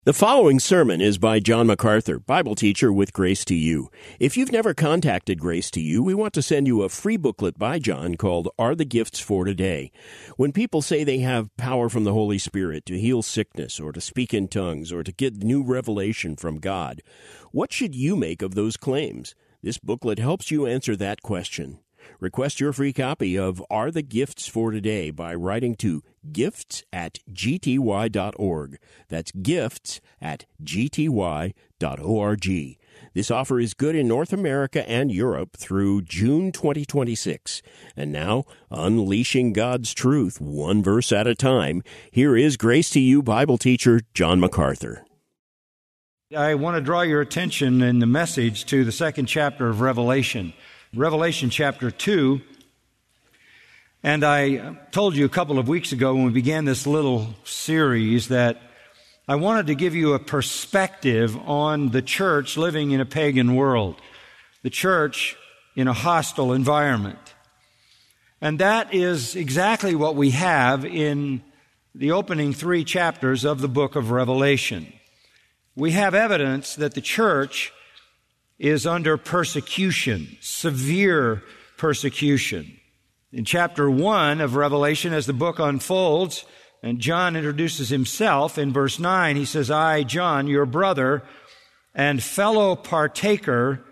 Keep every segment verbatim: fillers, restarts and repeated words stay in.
The following sermon is by John MacArthur, Bible teacher with Grace to You. If you've never contacted Grace to You, we want to send you a free booklet by John called Are the Gifts for Today? When people say they have power from the Holy Spirit to heal sickness or to speak in tongues or to get new revelation from God, what should you make of those claims? This booklet helps you answer that question. Request your free copy of Are the Gifts for Today by writing to gifts at g t y dot org. That's gifts at g t y dot org. This offer is good in North America and Europe through June twenty twenty-six. And now, unleashing God's truth one verse at a time, here is Grace to You Bible teacher John MacArthur. I want to draw your attention in the message to the second chapter of Revelation. Revelation chapter two, and I told you a couple of weeks ago when we began this little series that I wanted to give you a perspective on the church living in a pagan world, the church in a hostile environment. And that is exactly what we have in the opening three chapters of the book of Revelation. We have evidence that the church is under persecution, severe persecution. In chapter one of Revelation, as the book unfolds, and John introduces himself in verse nine, he says, I, John, your brother and fellow partaker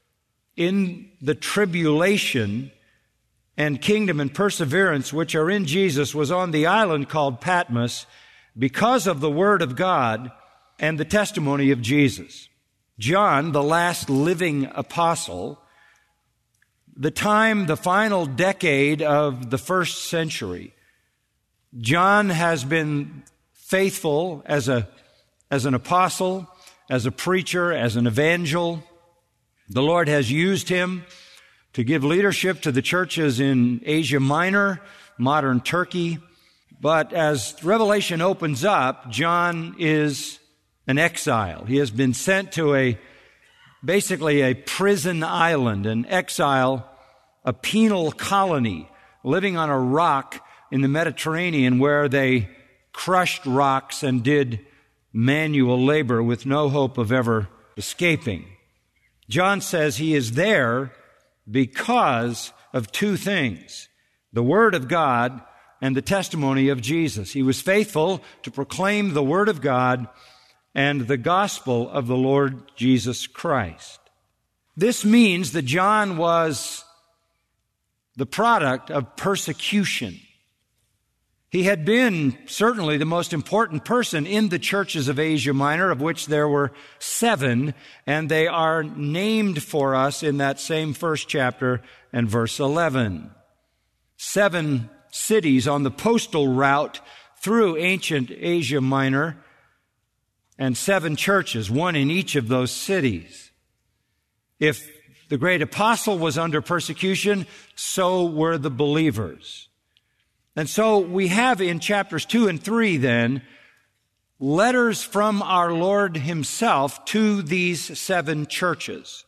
in the tribulation and kingdom and perseverance which are in Jesus, was on the island called Patmos because of the word of God and the testimony of Jesus. John, the last living apostle, the time, the final decade of the first century, John has been faithful as a, as an apostle, as a preacher, as an evangel. The Lord has used him to give leadership to the churches in Asia Minor, modern Turkey. But as Revelation opens up, John is an exile. He has been sent to a, basically a prison island, an exile, a penal colony, living on a rock in the Mediterranean where they crushed rocks and did manual labor with no hope of ever escaping. John says he is there because of two things: the Word of God and the testimony of Jesus. He was faithful to proclaim the Word of God and the gospel of the Lord Jesus Christ. This means that John was the product of persecution. He had been certainly the most important person in the churches of Asia Minor, of which there were seven, and they are named for us in that same first chapter and verse eleven. Seven cities on the postal route through ancient Asia Minor, and seven churches, one in each of those cities. If the great apostle was under persecution, so were the believers. And so we have in chapters two and three then letters from our Lord himself to these seven churches.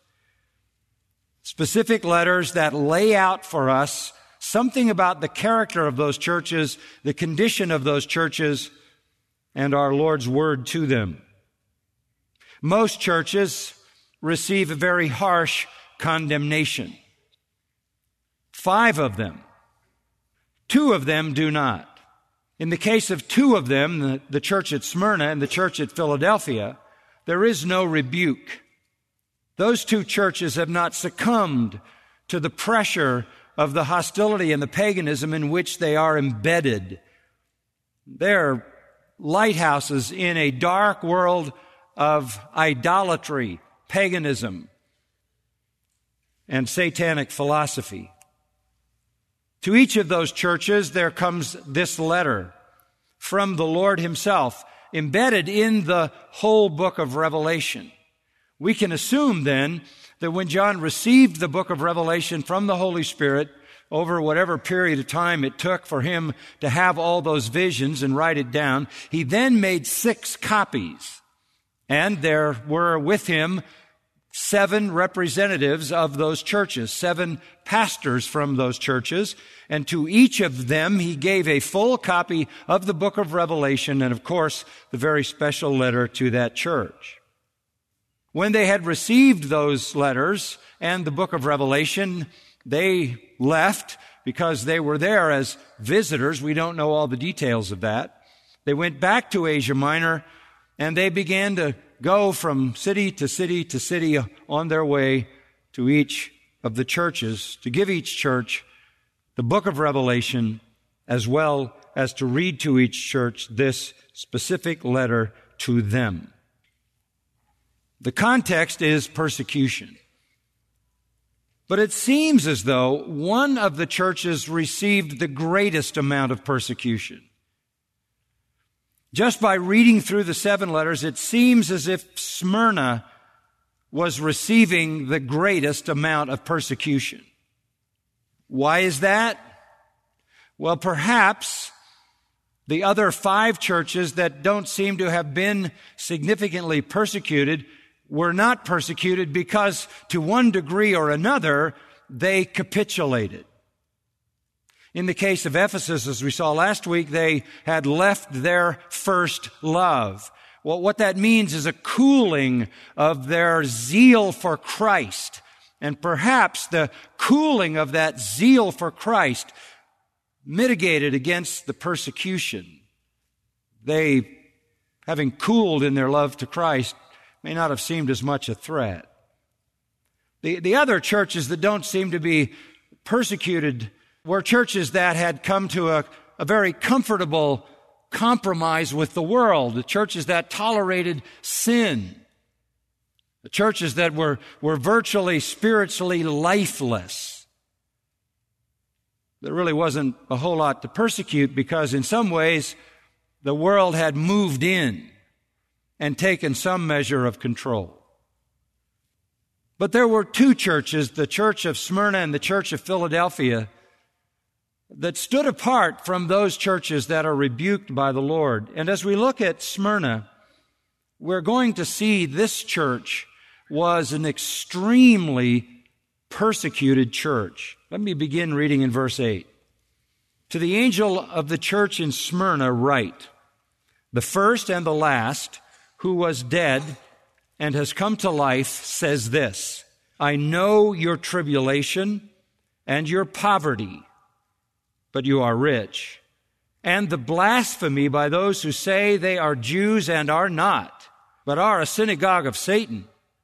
Specific letters that lay out for us something about the character of those churches, the condition of those churches, and our Lord's word to them. Most churches receive a very harsh condemnation. Five of them. Two of them do not. In the case of two of them, the, the church at Smyrna and the church at Philadelphia, there is no rebuke. Those two churches have not succumbed to the pressure of the hostility and the paganism in which they are embedded. They're lighthouses in a dark world of idolatry, paganism, and satanic philosophy. To each of those churches, there comes this letter from the Lord himself, embedded in the whole book of Revelation. We can assume then that when John received the book of Revelation from the Holy Spirit, over whatever period of time it took for him to have all those visions and write it down, he then made six copies. And there were with him seven representatives of those churches, seven pastors from those churches, and to each of them he gave a full copy of the book of Revelation and, of course, the very special letter to that church. When they had received those letters and the book of Revelation, they left because they were there as visitors. We don't know all the details of that. They went back to Asia Minor, and they began to go from city to city to city on their way to each of the churches, to give each church the book of Revelation, as well as to read to each church this specific letter to them. The context is persecution. But it seems as though one of the churches received the greatest amount of persecution. Just by reading through the seven letters, it seems as if Smyrna was receiving the greatest amount of persecution. Why is that? Well, perhaps the other five churches that don't seem to have been significantly persecuted were not persecuted because, to one degree or another, they capitulated. In the case of Ephesus, as we saw last week, they had left their first love. Well, what that means is a cooling of their zeal for Christ. And perhaps the cooling of that zeal for Christ mitigated against the persecution. They, having cooled in their love to Christ, may not have seemed as much a threat. The, the other churches that don't seem to be persecuted were churches that had come to a, a very comfortable compromise with the world, the churches that tolerated sin, the churches that were, were virtually spiritually lifeless. There really wasn't a whole lot to persecute because in some ways the world had moved in and taken some measure of control. But there were two churches, the church of Smyrna and the church of Philadelphia, that stood apart from those churches that are rebuked by the Lord. And as we look at Smyrna, we're going to see this church was an extremely persecuted church. Let me begin reading in verse eight. To the angel of the church in Smyrna write, the first and the last, who was dead and has come to life, says this, I know your tribulation and your poverty, but you are rich, and the blasphemy by those who say they are Jews and are not, but are a synagogue of Satan.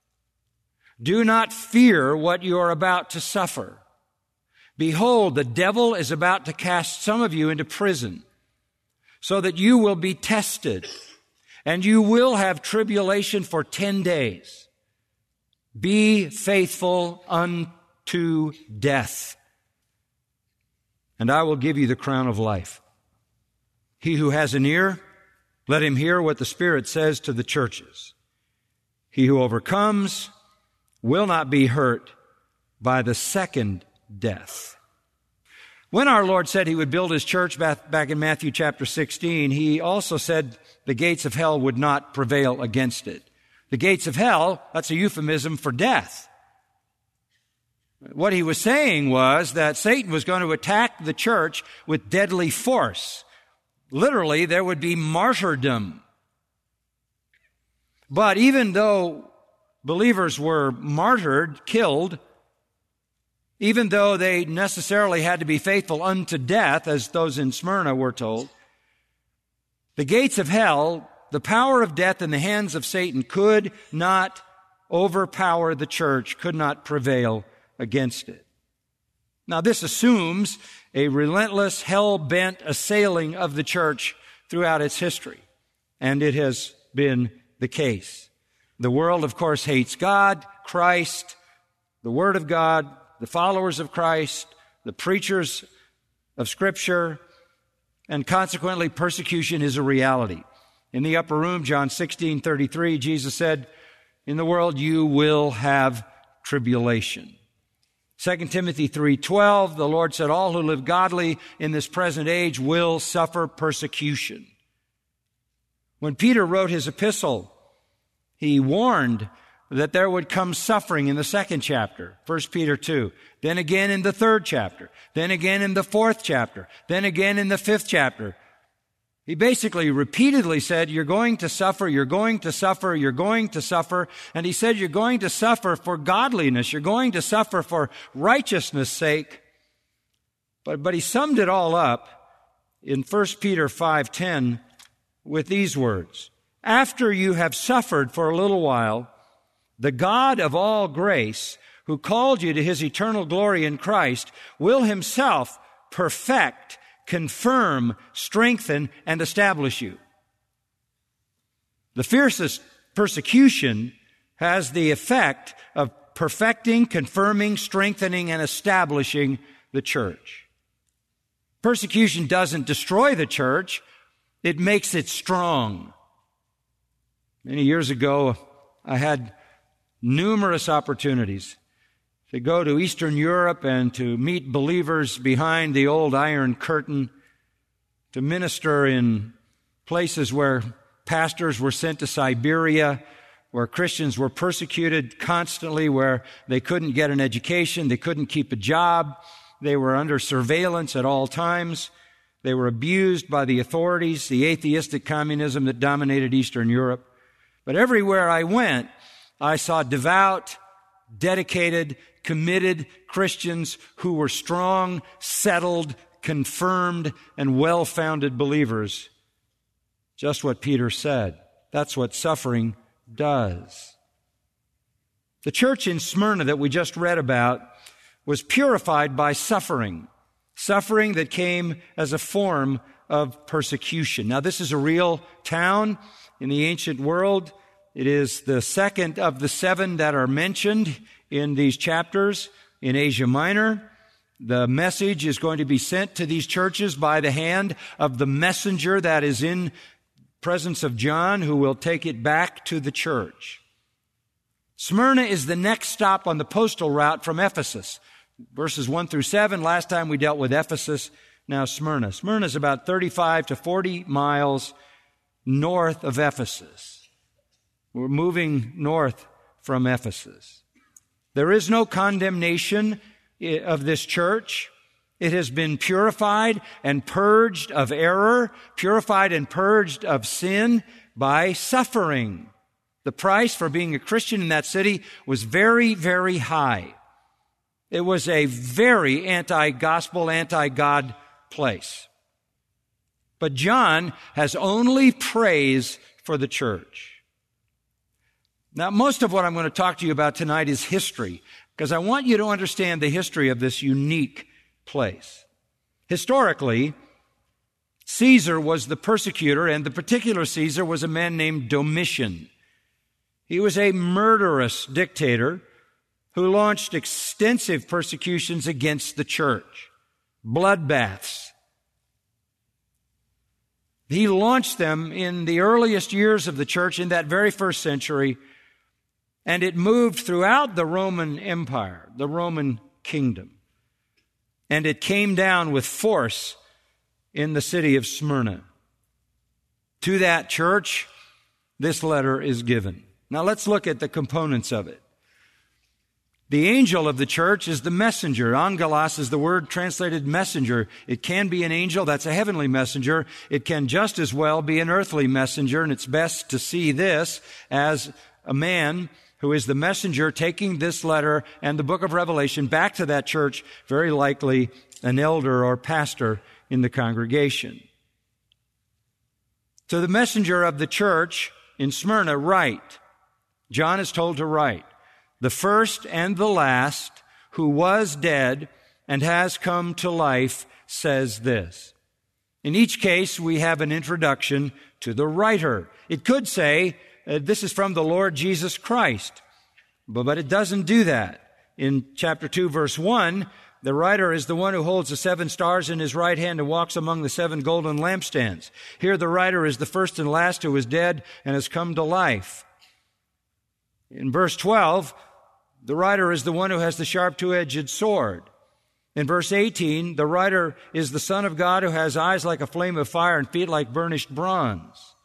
Do not fear what you are about to suffer. Behold, the devil is about to cast some of you into prison, so that you will be tested, and you will have tribulation for ten days. Be faithful unto death, and I will give you the crown of life. He who has an ear, let him hear what the Spirit says to the churches. He who overcomes will not be hurt by the second death. When our Lord said He would build His church back in Matthew chapter sixteen, He also said the gates of hell would not prevail against it. The gates of hell, that's a euphemism for death. What He was saying was that Satan was going to attack the church with deadly force. Literally, there would be martyrdom. But even though believers were martyred, killed, even though they necessarily had to be faithful unto death, as those in Smyrna were told, the gates of hell, the power of death in the hands of Satan, could not overpower the church, could not prevail against it. Now, this assumes a relentless, hell-bent assailing of the church throughout its history, and it has been the case. The world, of course, hates God, Christ, the Word of God, the followers of Christ, the preachers of Scripture, and consequently, persecution is a reality. In the upper room, John sixteen thirty-three, Jesus said, in the world you will have tribulation. Second Timothy three twelve, the Lord said, all who live godly in this present age will suffer persecution. When Peter wrote his epistle, he warned that there would come suffering in the second chapter, First Peter two. Then again in the third chapter. Then again in the fourth chapter. Then again in the fifth chapter. He basically repeatedly said, you're going to suffer, you're going to suffer, you're going to suffer. And he said, you're going to suffer for godliness. You're going to suffer for righteousness' sake. But, but he summed it all up in First Peter five ten with these words. After you have suffered for a little while, the God of all grace, who called you to his eternal glory in Christ, will himself perfect, confirm, strengthen, and establish you. The fiercest persecution has the effect of perfecting, confirming, strengthening, and establishing the church. Persecution doesn't destroy the church, it makes it strong. Many years ago, I had numerous opportunities to go to Eastern Europe and to meet believers behind the old Iron Curtain, to minister in places where pastors were sent to Siberia, where Christians were persecuted constantly, where they couldn't get an education, they couldn't keep a job, they were under surveillance at all times, they were abused by the authorities, the atheistic communism that dominated Eastern Europe. But everywhere I went, I saw devout, dedicated, committed Christians who were strong, settled, confirmed, and well-founded believers. Just what Peter said. That's what suffering does. The church in Smyrna that we just read about was purified by suffering. Suffering that came as a form of persecution. Now, this is a real town in the ancient world. It is the second of the seven that are mentioned in these chapters in Asia Minor. The message is going to be sent to these churches by the hand of the messenger that is in presence of John, who will take it back to the church. Smyrna is the next stop on the postal route from Ephesus. Verses one through seven, last time we dealt with Ephesus, now Smyrna. Smyrna is about thirty-five to forty miles north of Ephesus. We're moving north from Ephesus. There is no condemnation of this church. It has been purified and purged of error, purified and purged of sin by suffering. The price for being a Christian in that city was very, very high. It was a very anti-gospel, anti-God place. But John has only praise for the church. Now, most of what I'm going to talk to you about tonight is history, because I want you to understand the history of this unique place. Historically, Caesar was the persecutor, and the particular Caesar was a man named Domitian. He was a murderous dictator who launched extensive persecutions against the church, bloodbaths. He launched them in the earliest years of the church in that very first century, and it moved throughout the Roman Empire, the Roman kingdom. And it came down with force in the city of Smyrna. To that church, this letter is given. Now let's look at the components of it. The angel of the church is the messenger. Angelos is the word translated messenger. It can be an angel, that's a heavenly messenger. It can just as well be an earthly messenger, and it's best to see this as a man who is the messenger taking this letter and the book of Revelation back to that church, very likely an elder or pastor in the congregation. To the messenger of the church in Smyrna, write. John is told to write. The first and the last, who was dead and has come to life, says this. In each case, we have an introduction to the writer. It could say, uh, this is from the Lord Jesus Christ. But, but it doesn't do that. In chapter two, verse one, the writer is the one who holds the seven stars in his right hand and walks among the seven golden lampstands. Here the writer is the first and last who was dead and has come to life. In verse twelve, the writer is the one who has the sharp two-edged sword. In verse eighteen, the writer is the Son of God who has eyes like a flame of fire and feet like burnished bronze.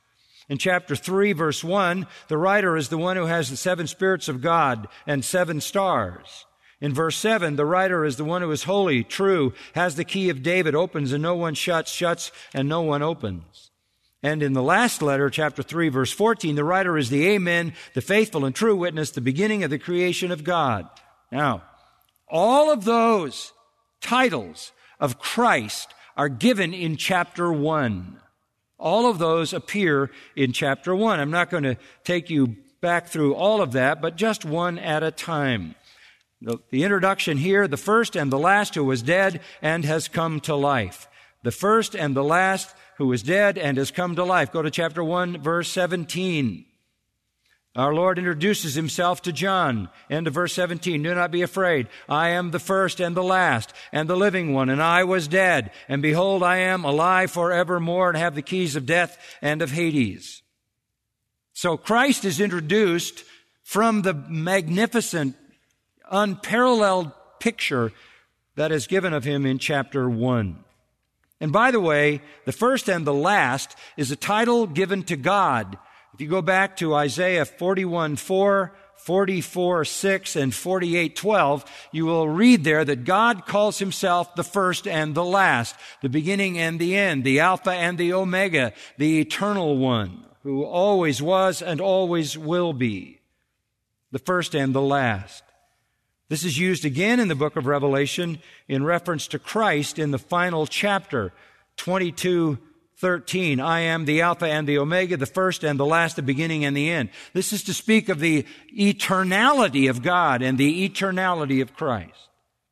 In chapter three, verse one, the writer is the one who has the seven spirits of God and seven stars. In verse seven, the writer is the one who is holy, true, has the key of David, opens and no one shuts, shuts and no one opens. And in the last letter, chapter three, verse fourteen, the writer is the Amen, the faithful and true witness, the beginning of the creation of God. Now, all of those titles of Christ are given in chapter one. All of those appear in chapter one. I'm not going to take you back through all of that, but just one at a time. The, the introduction here, the first and the last who was dead and has come to life. The first and the last who was dead and has come to life. Go to chapter one, verse seventeen. Our Lord introduces himself to John. End of verse seventeen. Do not be afraid. I am the first and the last and the living one, and I was dead. And behold, I am alive forevermore and have the keys of death and of Hades. So Christ is introduced from the magnificent, unparalleled picture that is given of him in chapter one. And by the way, the first and the last is a title given to God. If you go back to Isaiah forty-one four, forty-four six, and forty-eight twelve, you will read there that God calls himself the first and the last, the beginning and the end, the Alpha and the Omega, the eternal one, who always was and always will be, the first and the last. This is used again in the book of Revelation in reference to Christ in the final chapter, twenty-two thirteen. I am the Alpha and the Omega, the first and the last, the beginning and the end. This is to speak of the eternality of God and the eternality of Christ.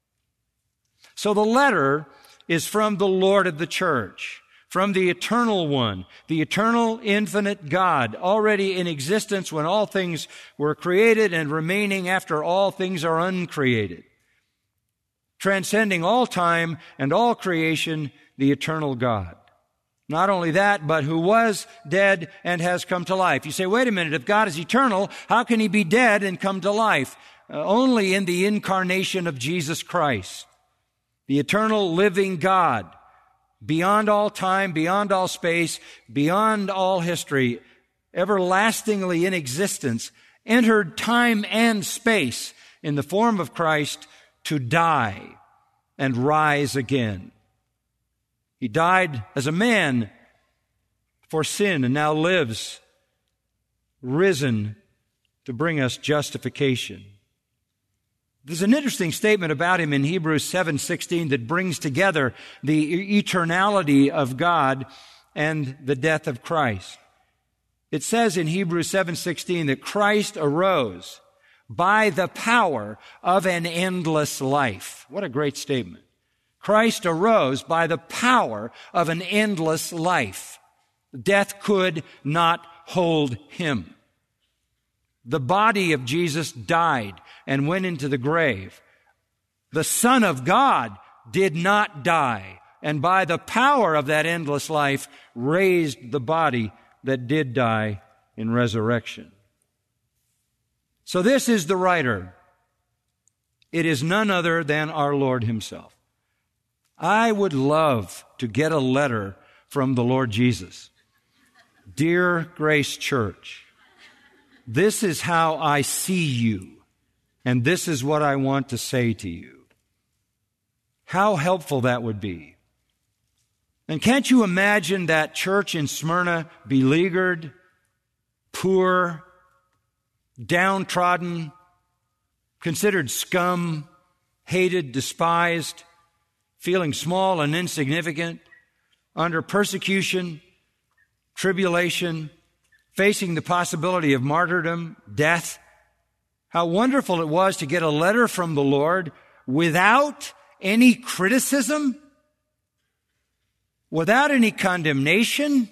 So the letter is from the Lord of the church, from the eternal one, the eternal, infinite God, already in existence when all things were created and remaining after all things are uncreated. Transcending all time and all creation, the eternal God. Not only that, but who was dead and has come to life. You say, wait a minute, if God is eternal, how can he be dead and come to life? Uh, only in the incarnation of Jesus Christ, the eternal living God, beyond all time, beyond all space, beyond all history, everlastingly in existence, entered time and space in the form of Christ to die and rise again. He died as a man for sin and now lives risen to bring us justification. There's an interesting statement about him in Hebrews seven sixteen that brings together the eternality of God and the death of Christ. It says in Hebrews seven sixteen that Christ arose by the power of an endless life. What a great statement. Christ arose by the power of an endless life. Death could not hold him. The body of Jesus died and went into the grave. The Son of God did not die, and by the power of that endless life raised the body that did die in resurrection. So this is the writer. It is none other than our Lord himself. I would love to get a letter from the Lord Jesus. Dear Grace Church, this is how I see you, and this is what I want to say to you. How helpful that would be. And can't you imagine that church in Smyrna beleaguered, poor, downtrodden, considered scum, hated, despised, feeling small and insignificant, under persecution, tribulation, facing the possibility of martyrdom, death. How wonderful it was to get a letter from the Lord without any criticism, without any condemnation.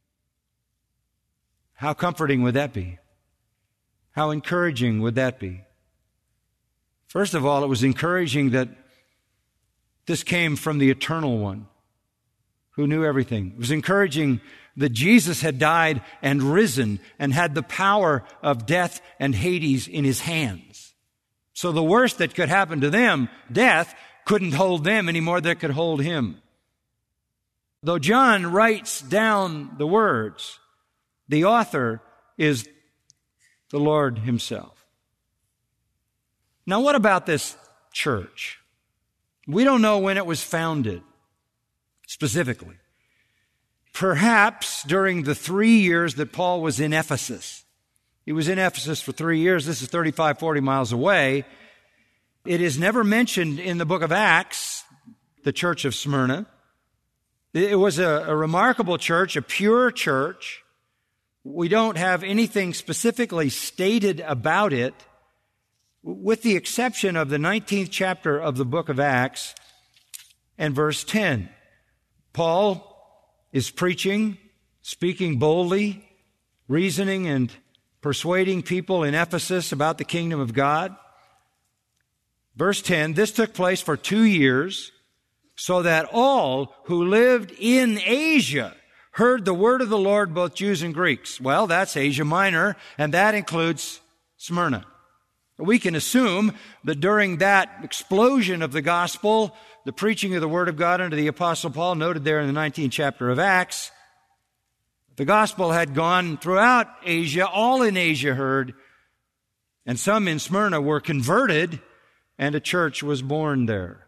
How comforting would that be? How encouraging would that be? First of all, it was encouraging that this came from the Eternal One who knew everything. It was encouraging that Jesus had died and risen and had the power of death and Hades in his hands. So the worst that could happen to them, death, couldn't hold them any more than it could hold him. Though John writes down the words, The author is the Lord himself. Now, what about this church? We don't know when it was founded, specifically. Perhaps during the three years that Paul was in Ephesus. He was in Ephesus for three years. This is thirty-five, forty miles away. It is never mentioned in the book of Acts, the church of Smyrna. It was a, a remarkable church, a pure church. We don't have anything specifically stated about it, with the exception of the nineteenth chapter of the book of Acts and verse ten. Paul is preaching, speaking boldly, reasoning and persuading people in Ephesus about the kingdom of God. Verse ten, this took place for two years, so that all who lived in Asia heard the word of the Lord, both Jews and Greeks. Well, that's Asia Minor, and that includes Smyrna. We can assume that during that explosion of the gospel, the preaching of the word of God unto the Apostle Paul, noted there in the nineteenth chapter of Acts, the gospel had gone throughout Asia. All in Asia heard, and some in Smyrna were converted, and a church was born there.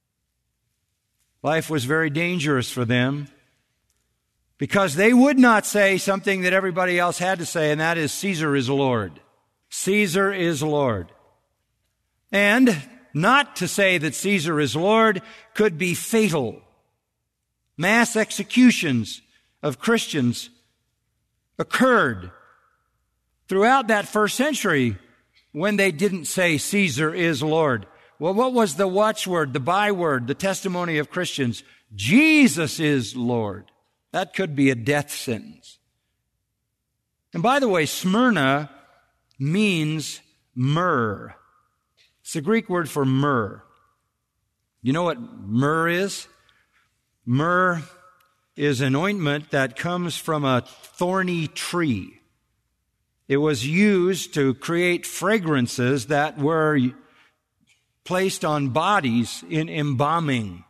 Life was very dangerous for them because they would not say something that everybody else had to say, and that is, Caesar is Lord. Caesar is Lord. And not to say that Caesar is Lord could be fatal. Mass executions of Christians occurred throughout that first century when they didn't say Caesar is Lord. Well, what was the watchword, the byword, the testimony of Christians? Jesus is Lord. That could be a death sentence. And by the way, Smyrna means myrrh. It's the Greek word for myrrh. You know what myrrh is? Myrrh is an ointment that comes from a thorny tree. It was used to create fragrances that were placed on bodies in embalming.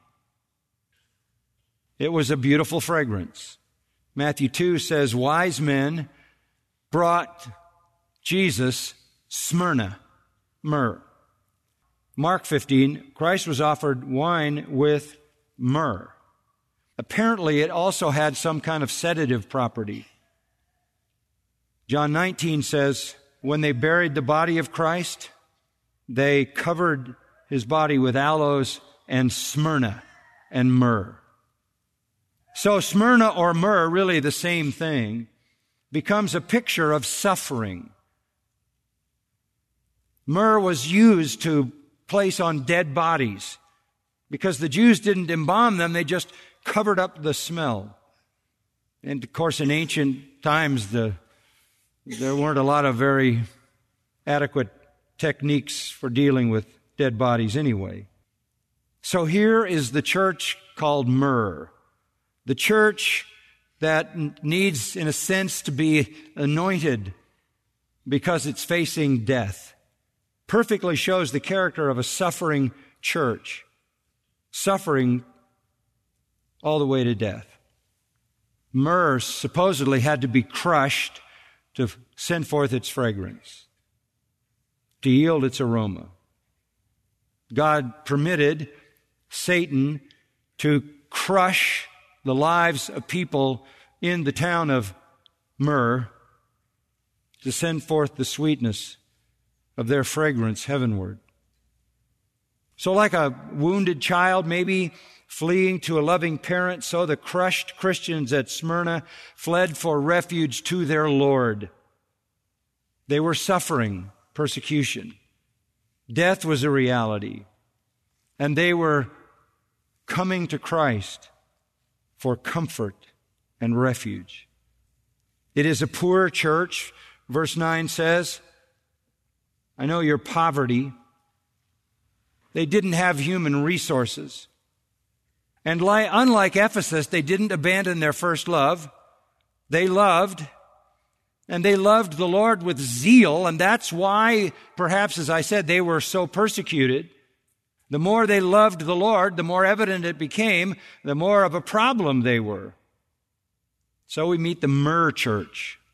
It was a beautiful fragrance. Matthew two says, wise men brought Jesus Smyrna, myrrh. Mark fifteen, Christ was offered wine with myrrh. Apparently, it also had some kind of sedative property. John nineteen says, when they buried the body of Christ, they covered his body with aloes and Smyrna and myrrh. So Smyrna or myrrh, really the same thing, becomes a picture of suffering. Myrrh was used to place on dead bodies because the Jews didn't embalm them, they just covered up the smell. And of course, in ancient times, the, there weren't a lot of very adequate techniques for dealing with dead bodies anyway. So here is the church called myrrh. The church that needs, in a sense, to be anointed because it's facing death. Perfectly shows the character of a suffering church. Suffering all the way to death. Myrrh supposedly had to be crushed to send forth its fragrance, to yield its aroma. God permitted Satan to crush the lives of people in the town of Myrrh to send forth the sweetness of their fragrance heavenward. So like a wounded child maybe fleeing to a loving parent, so the crushed Christians at Smyrna fled for refuge to their Lord. They were suffering persecution. Death was a reality. And they were coming to Christ for comfort and refuge. It is a poor church. Verse nine says, I know your poverty. They didn't have human resources. And like, unlike Ephesus, they didn't abandon their first love. They loved, and they loved the Lord with zeal, and that's why, perhaps, as I said, they were so persecuted. The more they loved the Lord, the more evident it became, the more of a problem they were. So we meet the Myrrh church.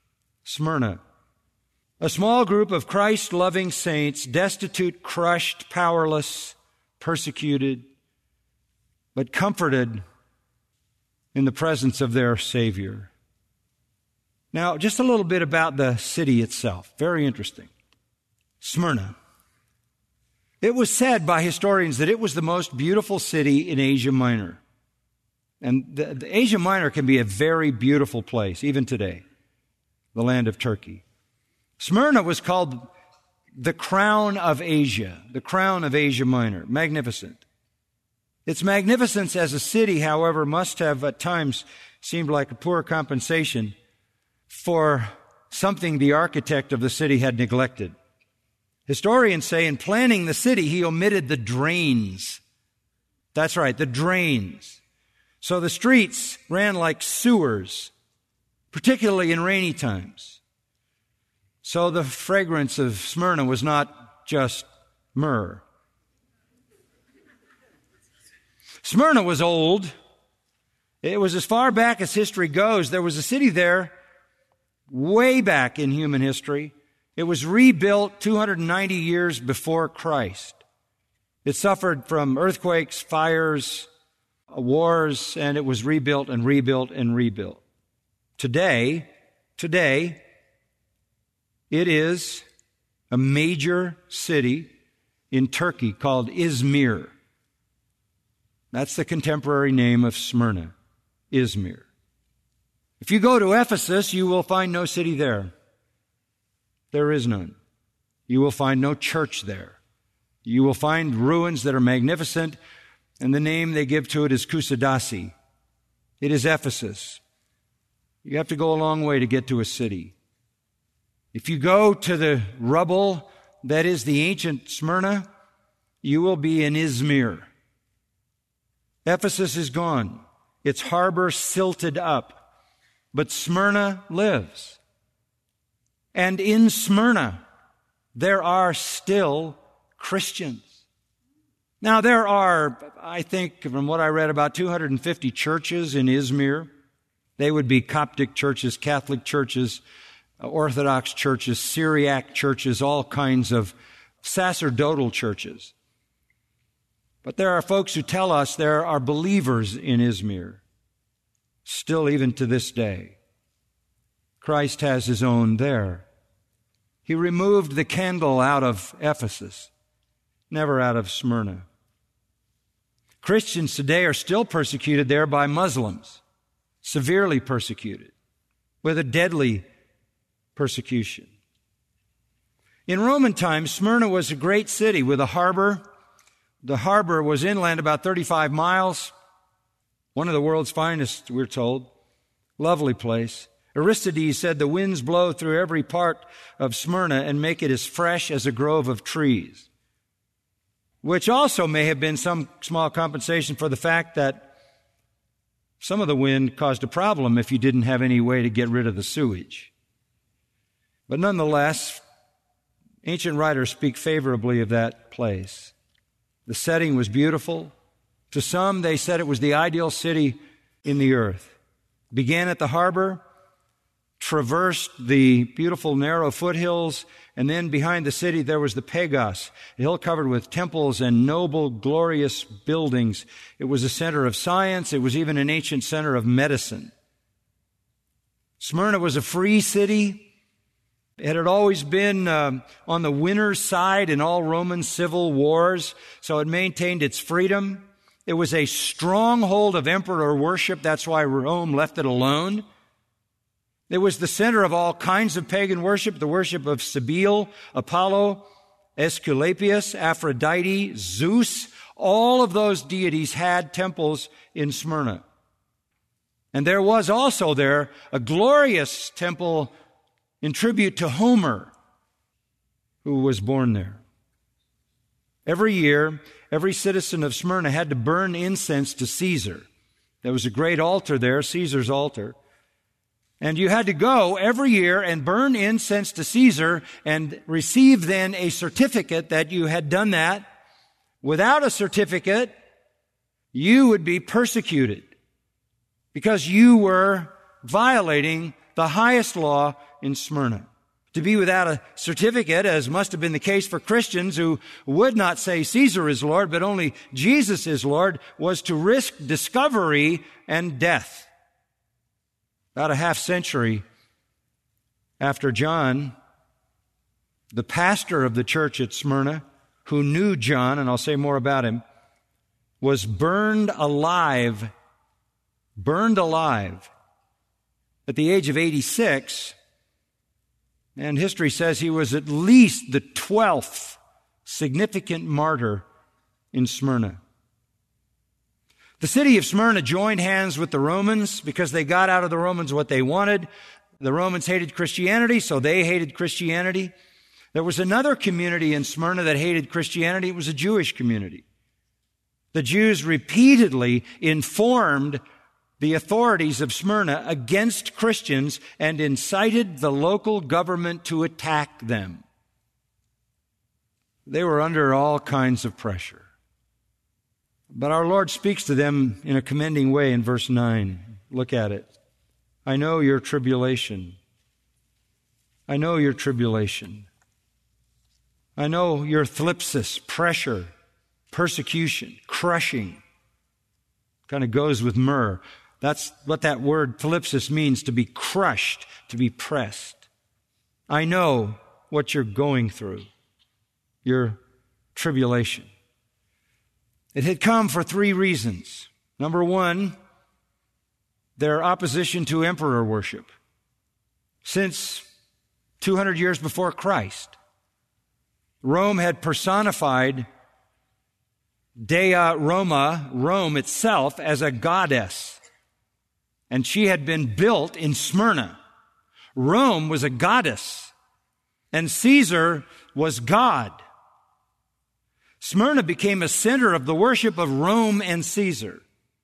Smyrna. A small group of Christ-loving saints, destitute, crushed, powerless, persecuted, but comforted in the presence of their Savior. Now, just a little bit about the city itself. Very interesting. Smyrna. It was said by historians that it was the most beautiful city in Asia Minor. And the, the Asia Minor can be a very beautiful place, even today, the land of Turkey. Smyrna was called the crown of Asia, the crown of Asia Minor. Magnificent. Its magnificence as a city, however, must have at times seemed like a poor compensation for something the architect of the city had neglected. Historians say in planning the city, he omitted the drains. That's right, the drains. So the streets ran like sewers, particularly in rainy times. So the fragrance of Smyrna was not just myrrh. Smyrna was old. It was as far back as history goes. There was a city there way back in human history. It was rebuilt two hundred ninety years before Christ. It suffered from earthquakes, fires, wars, and it was rebuilt and rebuilt and rebuilt. Today, today, it is a major city in Turkey called Izmir. That's the contemporary name of Smyrna, Izmir. If you go to Ephesus, you will find no city there. There is none. You will find no church there. You will find ruins that are magnificent, and the name they give to it is Kusadasi. It is Ephesus. You have to go a long way to get to a city. If you go to the rubble that is the ancient Smyrna, you will be in Izmir. Ephesus is gone. Its harbor silted up. But Smyrna lives. And in Smyrna, there are still Christians. Now, there are, I think, from what I read, about two hundred fifty churches in Izmir. They would be Coptic churches, Catholic churches, Orthodox churches, Syriac churches, all kinds of sacerdotal churches. But there are folks who tell us there are believers in Izmir, still even to this day. Christ has his own there. He removed the candle out of Ephesus, never out of Smyrna. Christians today are still persecuted there by Muslims, severely persecuted, with a deadly persecution. In Roman times, Smyrna was a great city with a harbor. The harbor was inland about thirty-five miles. One of the world's finest, we're told. Lovely place. Aristides said the winds blow through every part of Smyrna and make it as fresh as a grove of trees, which also may have been some small compensation for the fact that some of the wind caused a problem if you didn't have any way to get rid of the sewage. But nonetheless, ancient writers speak favorably of that place. The setting was beautiful. To some, they said it was the ideal city in the earth. Began at the harbor, traversed the beautiful narrow foothills, and then behind the city there was the Pagos, a hill covered with temples and noble, glorious buildings. It was a center of science. It was even an ancient center of medicine. Smyrna was a free city. It had always been um, on the winner's side in all Roman civil wars, so it maintained its freedom. It was a stronghold of emperor worship. That's why Rome left it alone. It was the center of all kinds of pagan worship, the worship of Cybele, Apollo, Aesculapius, Aphrodite, Zeus. All of those deities had temples in Smyrna. And there was also there a glorious temple in tribute to Homer, who was born there. Every year, every citizen of Smyrna had to burn incense to Caesar. There was a great altar there, Caesar's altar. And you had to go every year and burn incense to Caesar and receive then a certificate that you had done that. Without a certificate, you would be persecuted because you were violating the highest law in Smyrna. To be without a certificate, as must have been the case for Christians who would not say Caesar is Lord, but only Jesus is Lord, was to risk discovery and death. About a half century after John, the pastor of the church at Smyrna, who knew John, and I'll say more about him, was burned alive, burned alive at the age of eighty-six. And history says he was at least the twelfth significant martyr in Smyrna. The city of Smyrna joined hands with the Romans because they got out of the Romans what they wanted. The Romans hated Christianity, so they hated Christianity. There was another community in Smyrna that hated Christianity. It was a Jewish community. The Jews repeatedly informed the authorities of Smyrna against Christians and incited the local government to attack them. They were under all kinds of pressure. But our Lord speaks to them in a commending way in verse nine. Look at it. I know your tribulation. I know your tribulation. I know your thlipsis, pressure, persecution, crushing. Kind of goes with myrrh. That's what that word thlipsis means, to be crushed, to be pressed. I know what you're going through, your tribulation. It had come for three reasons. Number one, their opposition to emperor worship. Since two hundred years before Christ, Rome had personified Dea Roma, Rome itself, as a goddess. And she had been built in Smyrna. Rome was a goddess, and Caesar was God. Smyrna became a center of the worship of Rome and Caesar.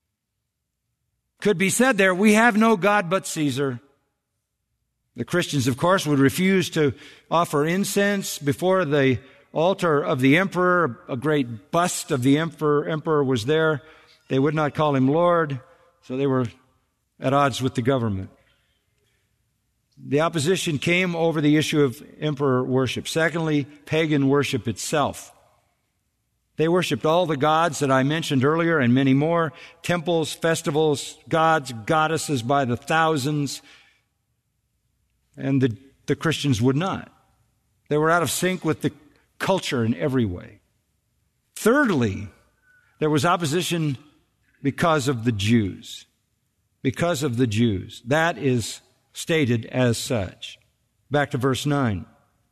Could be said there, we have no God but Caesar. The Christians, of course, would refuse to offer incense before the altar of the emperor. A great bust of the emperor, emperor was there. They would not call him Lord, so they were at odds with the government. The opposition came over the issue of emperor worship. Secondly, pagan worship itself. They worshiped all the gods that I mentioned earlier and many more, temples, festivals, gods, goddesses by the thousands, and the, the Christians would not. They were out of sync with the culture in every way. Thirdly, there was opposition because of the Jews. Because of the Jews. That is stated as such. Back to verse nine.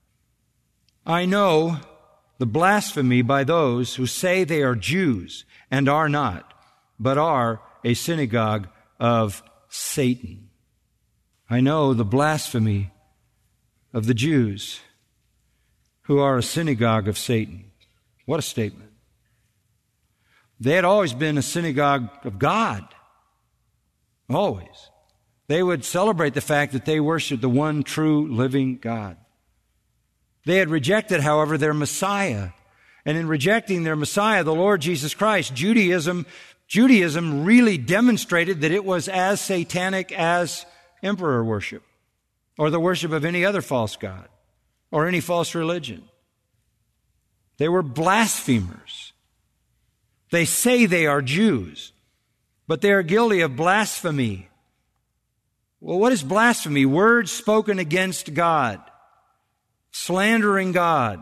I know the blasphemy by those who say they are Jews and are not, but are a synagogue of Satan. I know the blasphemy of the Jews who are a synagogue of Satan. What a statement. They had always been a synagogue of God. Always. They would celebrate the fact that they worshiped the one true living God. They had rejected, however, their Messiah. And in rejecting their Messiah, the Lord Jesus Christ, Judaism, Judaism really demonstrated that it was as satanic as emperor worship or the worship of any other false god or any false religion. They were blasphemers. They say they are Jews, but they are guilty of blasphemy. Well, what is blasphemy? Words spoken against God, slandering God.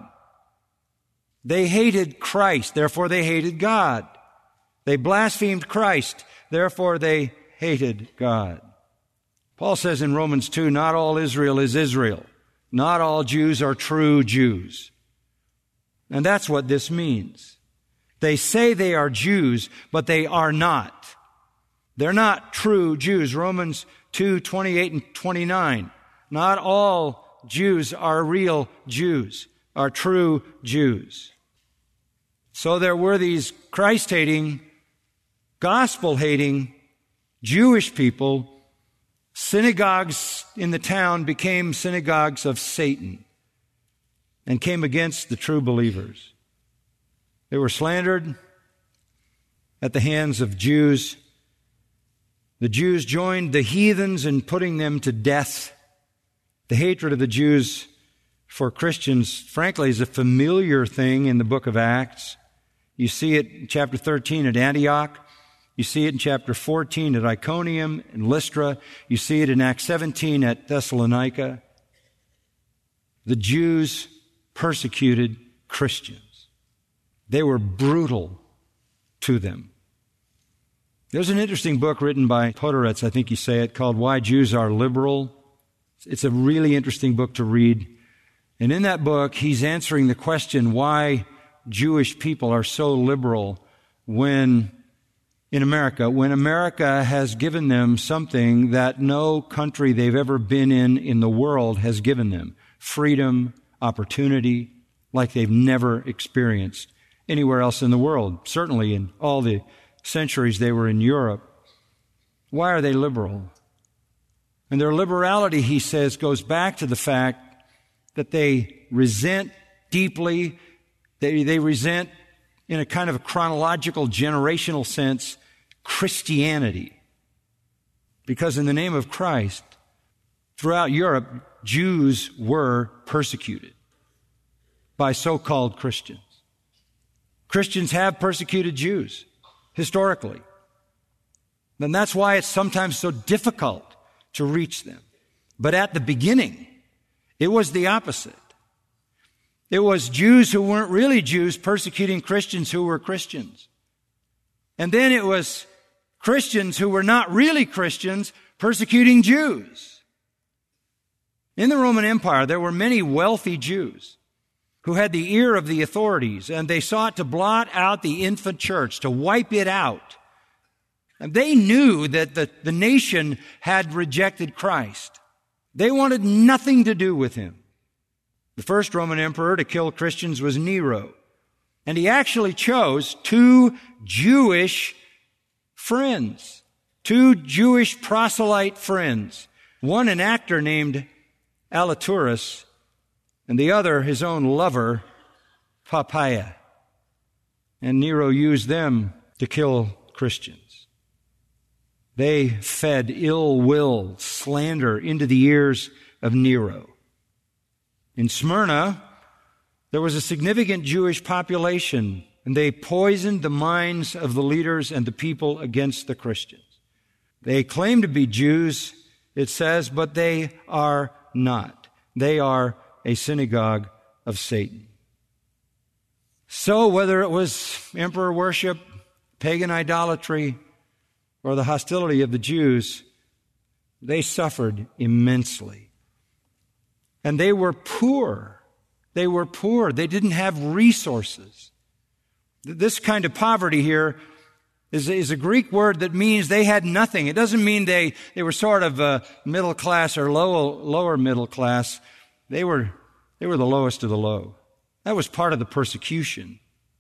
They hated Christ, therefore they hated God. They blasphemed Christ, therefore they hated God. Paul says in Romans two, not all Israel is Israel. Not all Jews are true Jews. And that's what this means. They say they are Jews, but they are not. They're not true Jews. Romans two, twenty-eight and twenty-nine. Not all Jews are real Jews, are true Jews. So there were these Christ-hating, gospel-hating Jewish people. Synagogues in the town became synagogues of Satan and came against the true believers. They were slandered at the hands of Jews The Jews joined the heathens in putting them to death. The hatred of the Jews for Christians, frankly, is a familiar thing in the book of Acts. You see it in chapter thirteen at Antioch. You see it in chapter fourteen at Iconium and Lystra. You see it in Acts seventeen at Thessalonica. The Jews persecuted Christians. They were brutal to them. There's an interesting book written by Podhoretz, I think you say it, called Why Jews Are Liberal. It's a really interesting book to read. And in that book, he's answering the question why Jewish people are so liberal when, in America, when America has given them something that no country they've ever been in in the world has given them. Freedom, opportunity, like they've never experienced anywhere else in the world, certainly in all the centuries they were in Europe. Why are they liberal? And their liberality, he says, goes back to the fact that they resent deeply, they, they resent in a kind of a chronological, generational sense, Christianity. Because in the name of Christ, throughout Europe, Jews were persecuted by so-called Christians. Christians have persecuted Jews historically. And that's why it's sometimes so difficult to reach them. But at the beginning, it was the opposite. It was Jews who weren't really Jews persecuting Christians who were Christians. And then it was Christians who were not really Christians persecuting Jews. In the Roman Empire, there were many wealthy Jews who had the ear of the authorities, and they sought to blot out the infant church, to wipe it out. And they knew that the, the nation had rejected Christ. They wanted nothing to do with him. The first Roman emperor to kill Christians was Nero. And he actually chose two Jewish friends, two Jewish proselyte friends. One an actor named Alaturus, and the other his own lover, Poppaea. And Nero used them to kill Christians. They fed ill will, slander into the ears of Nero. In Smyrna, there was a significant Jewish population, and they poisoned the minds of the leaders and the people against the Christians. They claim to be Jews, it says, but they are not. They are a synagogue of Satan. So whether it was emperor worship, pagan idolatry, or the hostility of the Jews, they suffered immensely. And they were poor. They were poor. They didn't have resources. This kind of poverty here is, is a Greek word that means they had nothing. It doesn't mean they, they were sort of uh, middle class or low, lower middle class. They were, they were the lowest of the low. That was part of the persecution.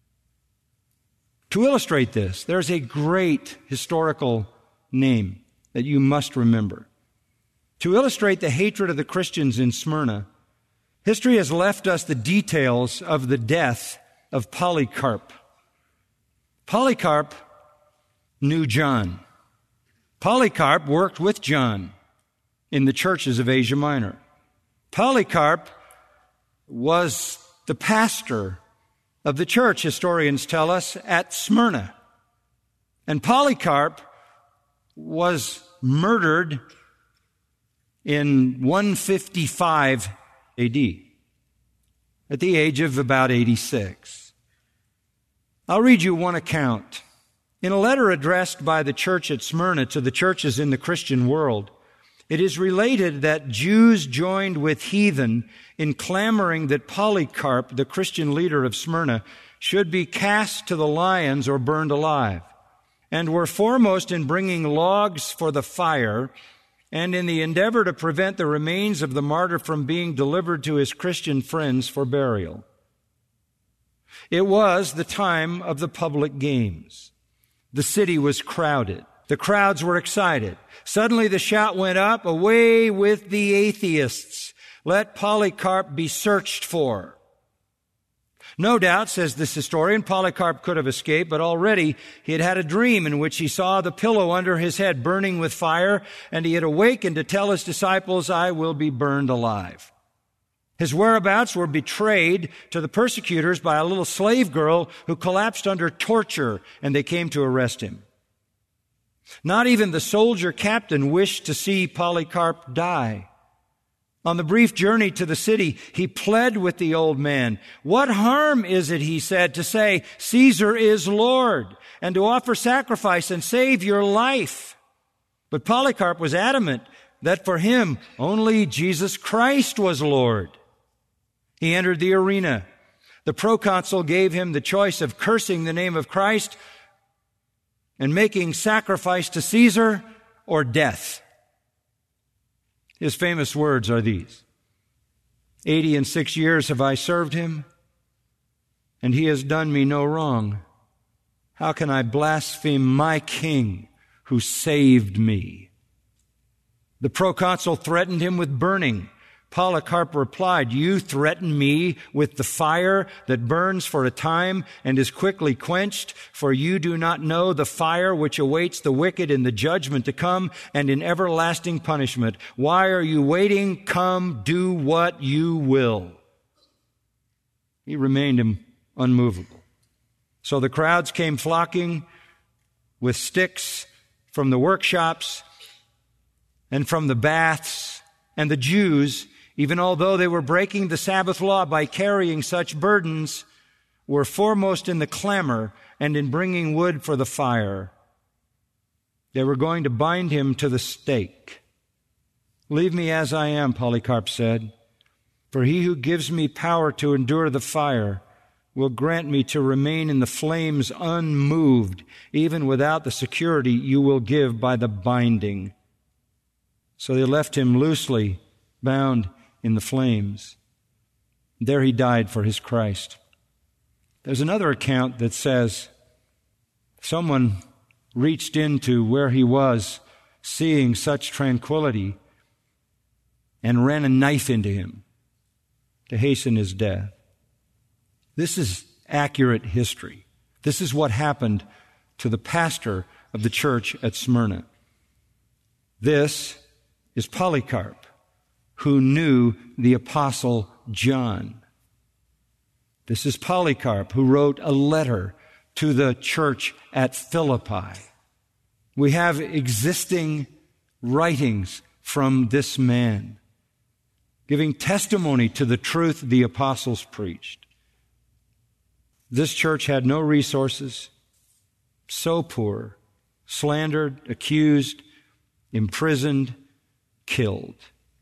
To illustrate this, there's a great historical name that you must remember. To illustrate the hatred of the Christians in Smyrna, history has left us the details of the death of Polycarp. Polycarp knew John. Polycarp worked with John in the churches of Asia Minor. Polycarp was the pastor of the church, historians tell us, at Smyrna. And Polycarp was murdered in one fifty-five A D at the age of about eighty-six. I'll read you one account. In a letter addressed by the church at Smyrna to the churches in the Christian world, it is related that Jews joined with heathen in clamoring that Polycarp, the Christian leader of Smyrna, should be cast to the lions or burned alive, and were foremost in bringing logs for the fire, and in the endeavor to prevent the remains of the martyr from being delivered to his Christian friends for burial. It was the time of the public games. The city was crowded. The crowds were excited. Suddenly the shout went up, "Away with the atheists! Let Polycarp be searched for." No doubt, says this historian, Polycarp could have escaped, but already he had had a dream in which he saw the pillow under his head burning with fire, and he had awakened to tell his disciples, I will be burned alive. His whereabouts were betrayed to the persecutors by a little slave girl who collapsed under torture, and they came to arrest him. Not even the soldier captain wished to see Polycarp die. On the brief journey to the city, he pled with the old man. What harm is it, he said, to say, Caesar is Lord, and to offer sacrifice and save your life? But Polycarp was adamant that for him, only Jesus Christ was Lord. He entered the arena. The proconsul gave him the choice of cursing the name of Christ and making sacrifice to Caesar or death. His famous words are these: Eighty and six years have I served him, and he has done me no wrong. How can I blaspheme my king who saved me? The proconsul threatened him with burning. Polycarp replied, You threaten me with the fire that burns for a time and is quickly quenched, for you do not know the fire which awaits the wicked in the judgment to come and in everlasting punishment. Why are you waiting? Come, do what you will. He remained unmovable. So the crowds came flocking with sticks from the workshops and from the baths, and the Jews, even although they were breaking the Sabbath law by carrying such burdens, were foremost in the clamor and in bringing wood for the fire. They were going to bind him to the stake. Leave me as I am, Polycarp said, for he who gives me power to endure the fire will grant me to remain in the flames unmoved, even without the security you will give by the binding. So they left him loosely bound in the flames. There he died for his Christ. There's another account that says someone reached into where he was, seeing such tranquility, and ran a knife into him to hasten his death. This is accurate history. This is what happened to the pastor of the church at Smyrna. This is Polycarp, who knew the Apostle John. This is Polycarp, who wrote a letter to the church at Philippi. We have existing writings from this man, giving testimony to the truth the apostles preached. This church had no resources, so poor, slandered, accused, imprisoned, killed.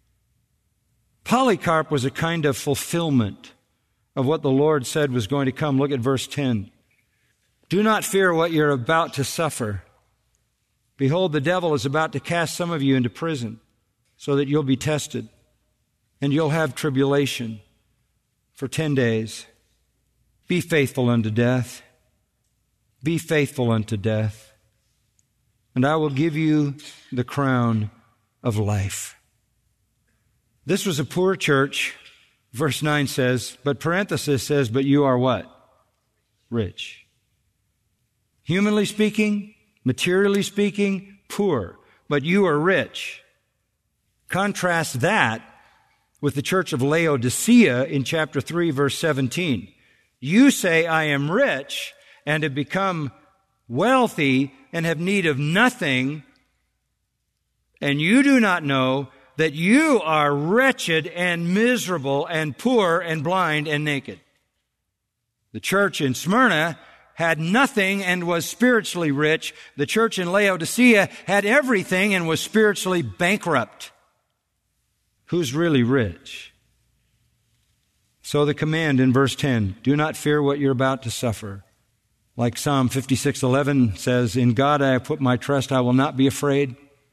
Polycarp was a kind of fulfillment of what the Lord said was going to come. Look at verse ten. Do not fear what you're about to suffer. Behold, the devil is about to cast some of you into prison so that you'll be tested, and you'll have tribulation for ten days. Be faithful unto death. Be faithful unto death. And I will give you the crown of life. This was a poor church. Verse nine says, but parenthesis says, but you are what? Rich. Humanly speaking, materially speaking, poor, but you are rich. Contrast that with the church of Laodicea in chapter three, verse seventeen. You say, I am rich and have become wealthy and have need of nothing, and you do not know that you are wretched and miserable and poor and blind and naked. The church in Smyrna had nothing and was spiritually rich. The church in Laodicea had everything and was spiritually bankrupt. Who's really rich? So the command in verse ten, do not fear what you're about to suffer. Like Psalm fifty-six eleven says, in God I have put my trust, I will not be afraid.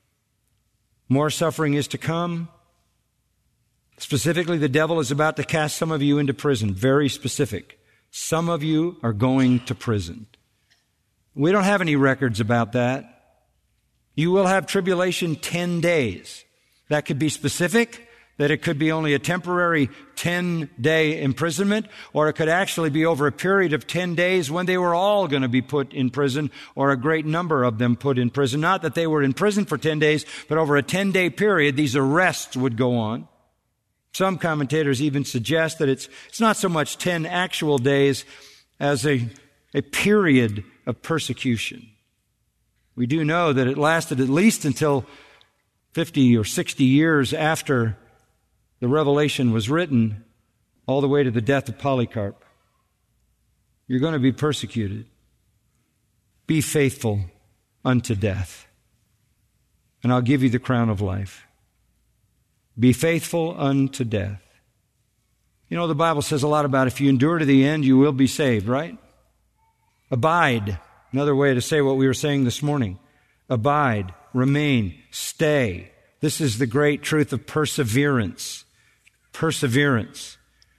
More suffering is to come. Specifically, the devil is about to cast some of you into prison. Very specific. Some of you are going to prison. We don't have any records about that. You will have tribulation ten days. That could be specific. that it could be only a temporary ten-day imprisonment, or it could actually be over a period of ten days when they were all going to be put in prison, or a great number of them put in prison. Not that they were in prison for ten days, but over a ten-day period, these arrests would go on. Some commentators even suggest that it's, it's not so much ten actual days as a, a period of persecution. We do know that it lasted at least until fifty or sixty years after the Revelation was written, all the way to the death of Polycarp. You're going to be persecuted. Be faithful unto death, and I'll give you the crown of life. Be faithful unto death. You know, the Bible says a lot about if you endure to the end, you will be saved, right? Abide. Another way to say what we were saying this morning. Abide, remain, stay. This is the great truth of perseverance. Perseverance.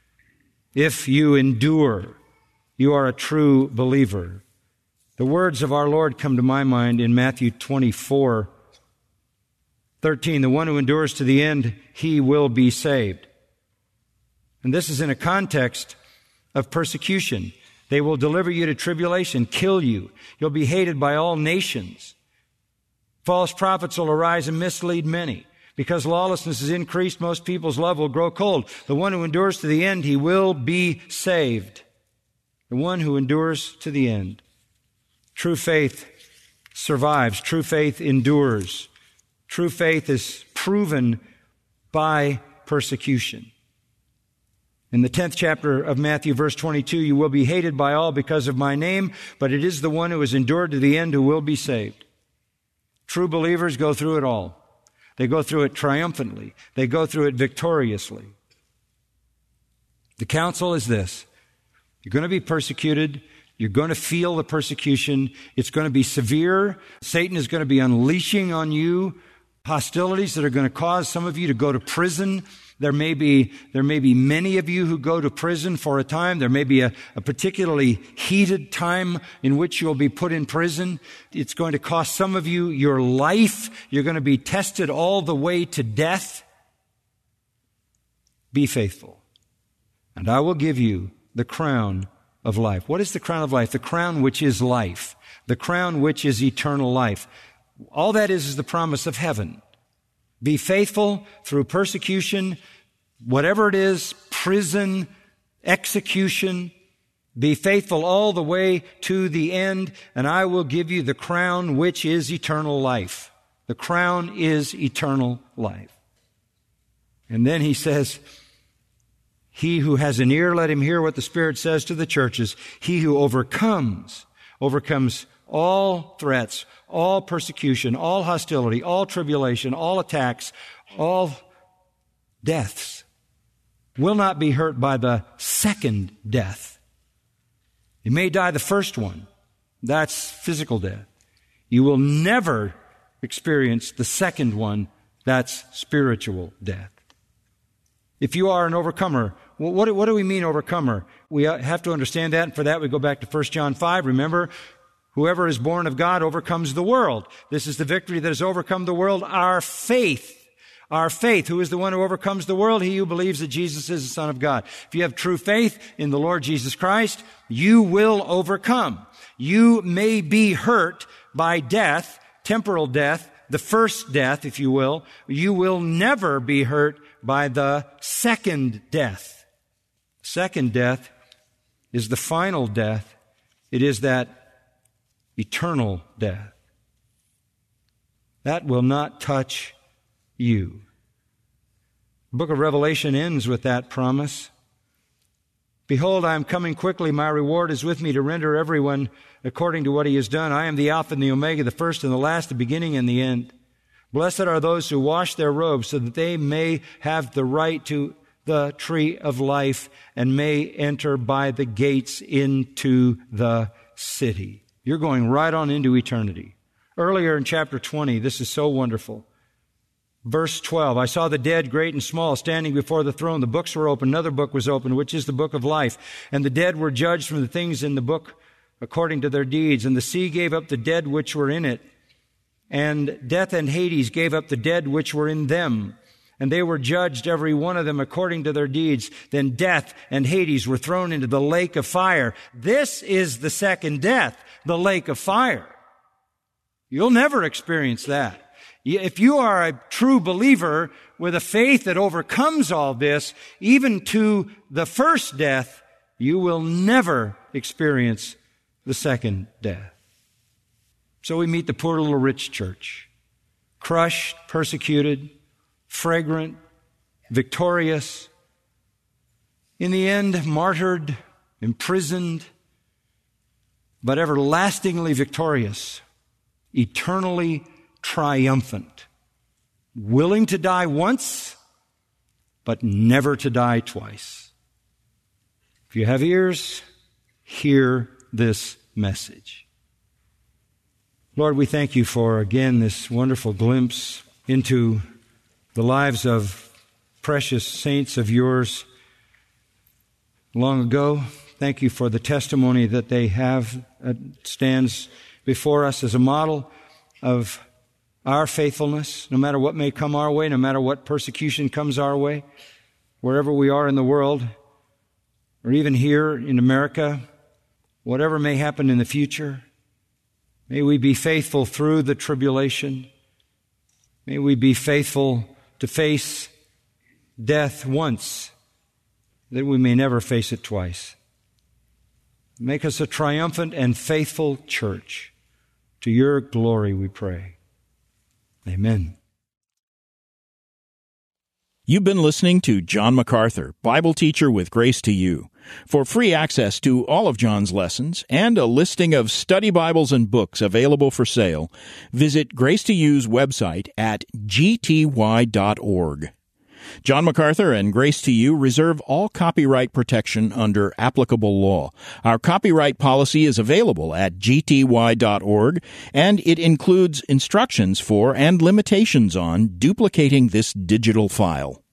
If you endure, you are a true believer. The words of our Lord come to my mind in Matthew twenty-four thirteen. The one who endures to the end, he will be saved. And this is in a context of persecution. They will deliver you to tribulation, kill you. You'll be hated by all nations. False prophets will arise and mislead many. Because lawlessness is increased, most people's love will grow cold. The one who endures to the end, he will be saved. The one who endures to the end. True faith survives. True faith endures. True faith is proven by persecution. In the tenth chapter of Matthew, verse twenty-two, you will be hated by all because of my name, but it is the one who has endured to the end who will be saved. True believers go through it all. They go through it triumphantly. They go through it victoriously. The counsel is this. You're going to be persecuted. You're going to feel the persecution. It's going to be severe. Satan is going to be unleashing on you hostilities that are going to cause some of you to go to prison. There may be, there may be many of you who go to prison for a time. There may be a, a particularly heated time in which you'll be put in prison. It's going to cost some of you your life. You're going to be tested all the way to death. Be faithful, and I will give you the crown of life. What is the crown of life? The crown which is life. The crown which is eternal life. All that is is the promise of heaven. Be faithful through persecution, whatever it is, prison, execution. Be faithful all the way to the end, and I will give you the crown which is eternal life. The crown is eternal life. And then he says, he who has an ear, let him hear what the Spirit says to the churches. He who overcomes, overcomes all threats, all persecution, all hostility, all tribulation, all attacks, all deaths, will not be hurt by the second death. You may die the first one. That's physical death. You will never experience the second one. That's spiritual death. If you are an overcomer, well, what, what do we mean overcomer? We have to understand that, and for that we go back to First John five. Remember, whoever is born of God overcomes the world. This is the victory that has overcome the world, our faith. Our faith. Who is the one who overcomes the world? He who believes that Jesus is the Son of God. If you have true faith in the Lord Jesus Christ, you will overcome. You may be hurt by death, temporal death, the first death, if you will. You will never be hurt by the second death. Second death is the final death. It is that eternal death. That will not touch you. The book of Revelation ends with that promise. Behold, I am coming quickly. My reward is with me to render everyone according to what he has done. I am the Alpha and the Omega, the first and the last, the beginning and the end. Blessed are those who wash their robes so that they may have the right to the tree of life and may enter by the gates into the city. You're going right on into eternity. Earlier in chapter twenty, this is so wonderful. Verse twelve, I saw the dead, great and small, standing before the throne. The books were open. Another book was opened, which is the book of life. And the dead were judged from the things in the book according to their deeds. And the sea gave up the dead which were in it. And death and Hades gave up the dead which were in them. and they were judged, every one of them, according to their deeds. Then death and Hades were thrown into the lake of fire. This is the second death, the lake of fire. You'll never experience that. If you are a true believer with a faith that overcomes all this, even to the first death, you will never experience the second death. So we meet the poor little rich church, crushed, persecuted, fragrant, victorious, in the end martyred, imprisoned, but everlastingly victorious, eternally triumphant, willing to die once, but never to die twice. If you have ears, hear this message. Lord, we thank you for, again, this wonderful glimpse into the lives of precious saints of yours long ago. Thank you for the testimony that they have that stands before us as a model of our faithfulness, no matter what may come our way, no matter what persecution comes our way, wherever we are in the world, or even here in America, whatever may happen in the future. May we be faithful through the tribulation. May we be faithful to face death once, that we may never face it twice. Make us a triumphant and faithful church. To your glory we pray. Amen. You've been listening to John MacArthur, Bible teacher with Grace to You. For free access to all of John's lessons and a listing of study Bibles and books available for sale, visit Grace to You's website at g t y dot org. John MacArthur and Grace to You reserve all copyright protection under applicable law. Our copyright policy is available at g t y dot org, and it includes instructions for and limitations on duplicating this digital file.